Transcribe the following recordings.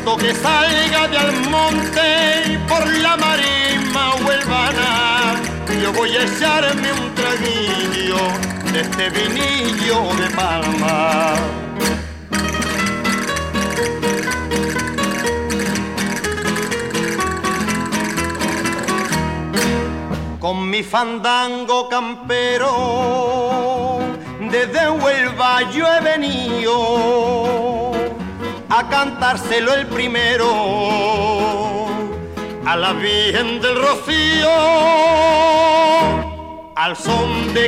cuando que salga de Almonte por la marisma huelvana, yo voy a echarme un traguillo de este vinillo de Palma. Con mi fandango campero desde Huelva yo he venido a cantárselo el primero a la Virgen del Rocío, al son de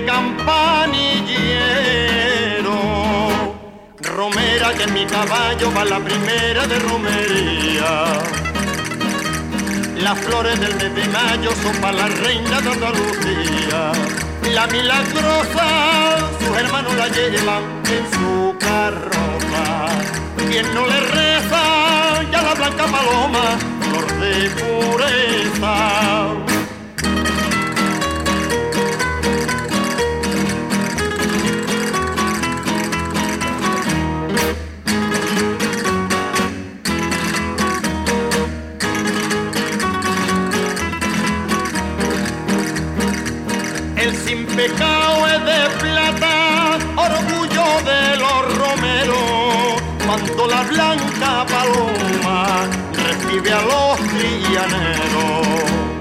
campanillero. Romera, que mi caballo va la primera de romería. Las flores del mes de mayo son para la reina de Andalucía. La milagrosa, sus hermanos la llevan en su carroza. Quien no le reza, ya la blanca paloma, flor de pureza. El sin pecado es de plata, orgullo de los romeros, cuando la blanca paloma recibe a los trillaneros.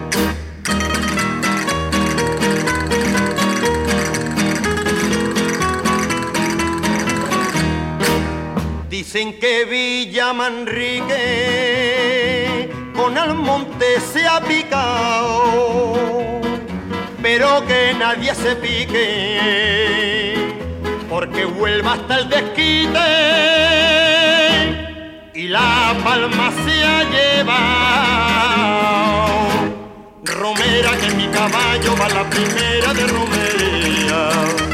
Dicen que Villa Manrique con Almonte se ha picado, pero que nadie se pique, porque Huelva hasta el desquite y la Palma se ha llevado. Romera, que mi caballo va la primera de romería.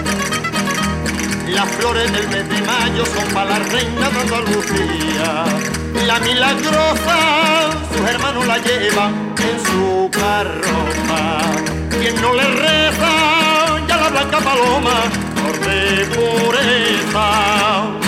Las flores del mes de mayo son para la reina de Andalucía. La milagrosa, sus hermanos la llevan en su carroza. Quien no le reza, ya la blanca paloma, flor de pureza.